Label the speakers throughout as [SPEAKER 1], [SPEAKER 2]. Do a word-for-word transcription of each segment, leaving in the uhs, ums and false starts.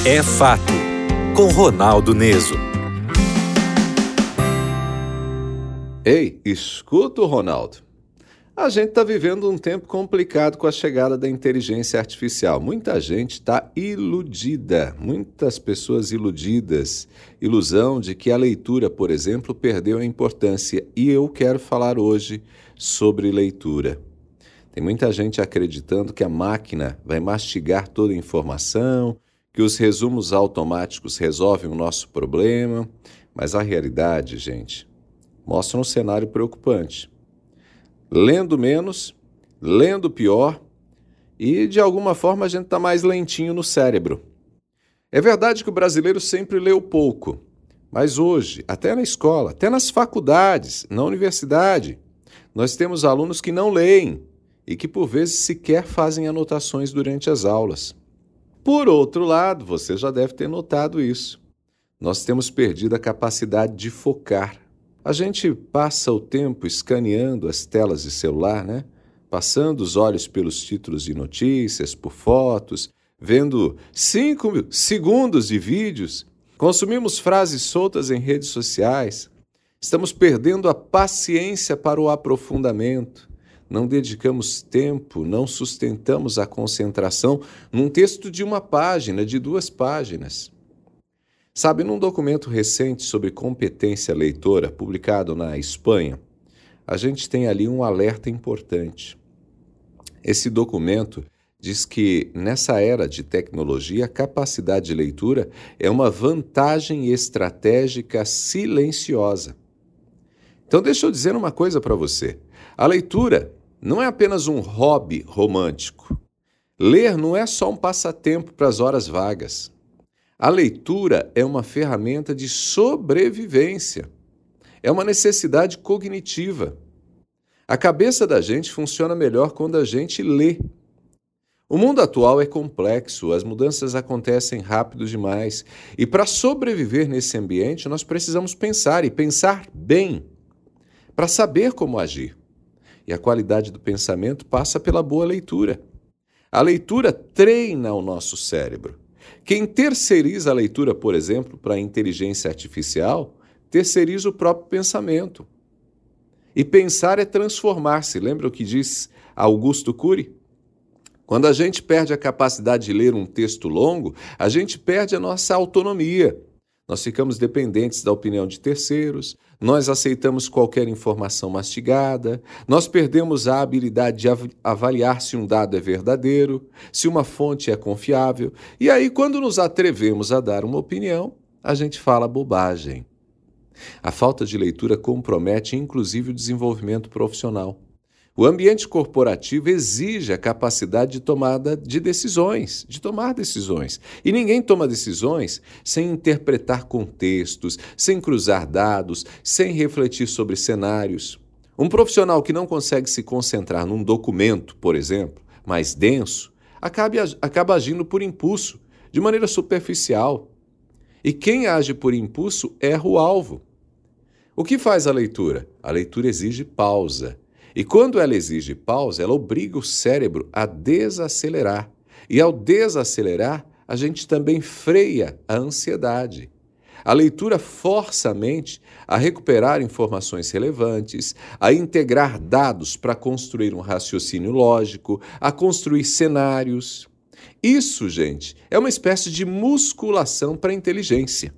[SPEAKER 1] É Fato, com Ronaldo Neso.
[SPEAKER 2] Ei, escuta o Ronaldo. A gente está vivendo um tempo complicado com a chegada da inteligência artificial. Muita gente está iludida, muitas pessoas iludidas. Ilusão de que a leitura, por exemplo, perdeu a importância. E eu quero falar hoje sobre leitura. Tem muita gente acreditando que a máquina vai mastigar toda a informação, que os resumos automáticos resolvem o nosso problema. Mas a realidade, gente, mostra um cenário preocupante. Lendo menos, lendo pior e, de alguma forma, a gente está mais lentinho no cérebro. É verdade que o brasileiro sempre leu pouco, mas hoje, até na escola, até nas faculdades, na universidade, nós temos alunos que não leem e que, por vezes, sequer fazem anotações durante as aulas. Por outro lado, você já deve ter notado isso. Nós temos perdido a capacidade de focar. A gente passa o tempo escaneando as telas de celular, né? Passando os olhos pelos títulos de notícias, por fotos, vendo cinco segundos de vídeos, consumimos frases soltas em redes sociais, estamos perdendo a paciência para o aprofundamento, não dedicamos tempo, não sustentamos a concentração num texto de uma página, de duas páginas. Sabe, num documento recente sobre competência leitora, publicado na Espanha, a gente tem ali um alerta importante. Esse documento diz que, nessa era de tecnologia, a capacidade de leitura é uma vantagem estratégica silenciosa. Então, deixa eu dizer uma coisa para você. A leitura não é apenas um hobby romântico. Ler não é só um passatempo para as horas vagas. A leitura é uma ferramenta de sobrevivência. É uma necessidade cognitiva. A cabeça da gente funciona melhor quando a gente lê. O mundo atual é complexo, as mudanças acontecem rápido demais. E para sobreviver nesse ambiente, nós precisamos pensar e pensar bem, para saber como agir. E a qualidade do pensamento passa pela boa leitura. A leitura treina o nosso cérebro. Quem terceiriza a leitura, por exemplo, para a inteligência artificial, terceiriza o próprio pensamento. E pensar é transformar-se. Lembra o que diz Augusto Cury? Quando a gente perde a capacidade de ler um texto longo, a gente perde a nossa autonomia. Nós ficamos dependentes da opinião de terceiros, nós aceitamos qualquer informação mastigada, nós perdemos a habilidade de av- avaliar se um dado é verdadeiro, se uma fonte é confiável, e aí, quando nos atrevemos a dar uma opinião, a gente fala bobagem. A falta de leitura compromete, inclusive, o desenvolvimento profissional. O ambiente corporativo exige a capacidade de tomada de decisões, de tomar decisões. E ninguém toma decisões sem interpretar contextos, sem cruzar dados, sem refletir sobre cenários. Um profissional que não consegue se concentrar num documento, por exemplo, mais denso, acaba, acaba agindo por impulso, de maneira superficial. E quem age por impulso erra o alvo. O que faz a leitura? A leitura exige pausa. E quando ela exige pausa, ela obriga o cérebro a desacelerar. E ao desacelerar, a gente também freia a ansiedade. A leitura força a mente a recuperar informações relevantes, a integrar dados para construir um raciocínio lógico, a construir cenários. Isso, gente, é uma espécie de musculação para a inteligência.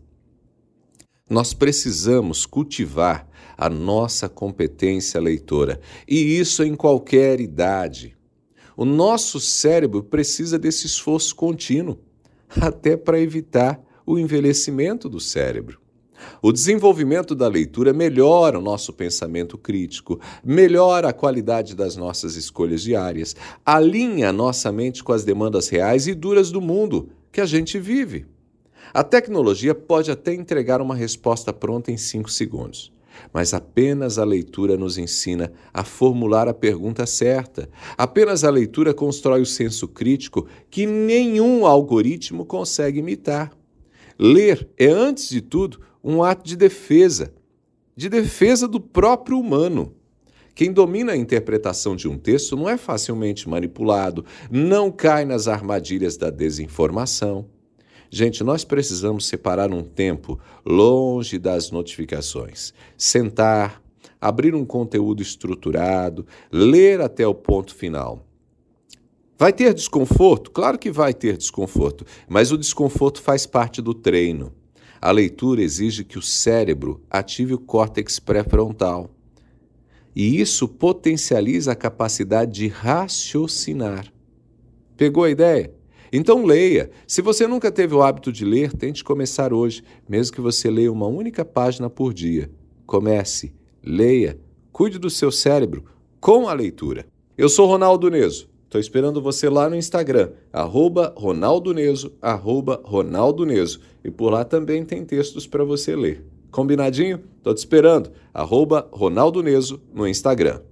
[SPEAKER 2] Nós precisamos cultivar a nossa competência leitora, e isso em qualquer idade. O nosso cérebro precisa desse esforço contínuo, até para evitar o envelhecimento do cérebro. O desenvolvimento da leitura melhora o nosso pensamento crítico, melhora a qualidade das nossas escolhas diárias, alinha a nossa mente com as demandas reais e duras do mundo que a gente vive. A tecnologia pode até entregar uma resposta pronta em cinco segundos. Mas apenas a leitura nos ensina a formular a pergunta certa. Apenas a leitura constrói o senso crítico que nenhum algoritmo consegue imitar. Ler é, antes de tudo, um ato de defesa, de defesa do próprio humano. Quem domina a interpretação de um texto não é facilmente manipulado, não cai nas armadilhas da desinformação. Gente, nós precisamos separar um tempo longe das notificações. Sentar, abrir um conteúdo estruturado, ler até o ponto final. Vai ter desconforto? Claro que vai ter desconforto, mas o desconforto faz parte do treino. A leitura exige que o cérebro ative o córtex pré-frontal. E isso potencializa a capacidade de raciocinar. Pegou a ideia? Então leia. Se você nunca teve o hábito de ler, tente começar hoje, mesmo que você leia uma única página por dia. Comece, leia, cuide do seu cérebro com a leitura. Eu sou Ronaldo Neso. Estou esperando você lá no Instagram, arroba Ronaldo Neso, arroba Ronaldo Neso. E por lá também tem textos para você ler. Combinadinho? Estou te esperando, arroba Ronaldo Neso no Instagram.